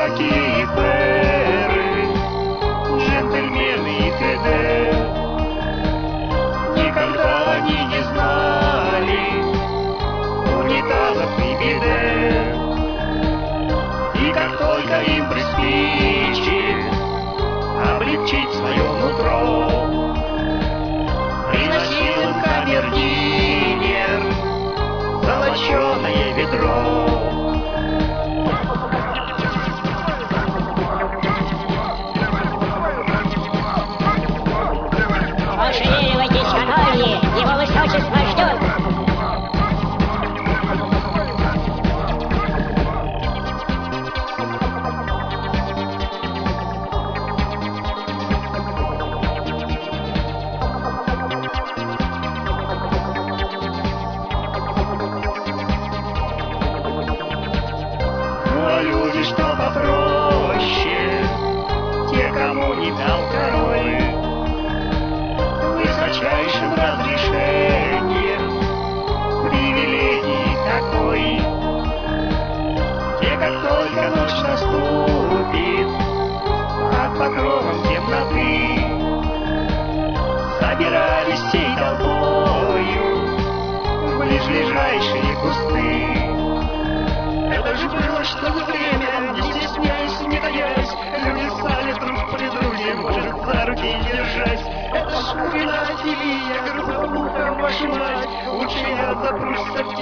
Жаки и Пэры, джентльмены и т.д. Никогда они не знали унитазов и биде. И как только им приспичит облегчить свое нутро, приносил им камердинер золоченое ведро. Пошевеливайтесь, канальи, его высочество ждет. Ну а люди, что попроще, те, кому не дал король высочайшим разрешением привилегий такой, те, как только ночь наступит под покровом темноты, собирались всей толпою в ближайшие кусты. Это же было что за время, не стесняясь, не таясь, люди стали друг при друге, может, за руки держась. Это ж Курина Филия, грубая муха, вашу мать, лучше я запрусь с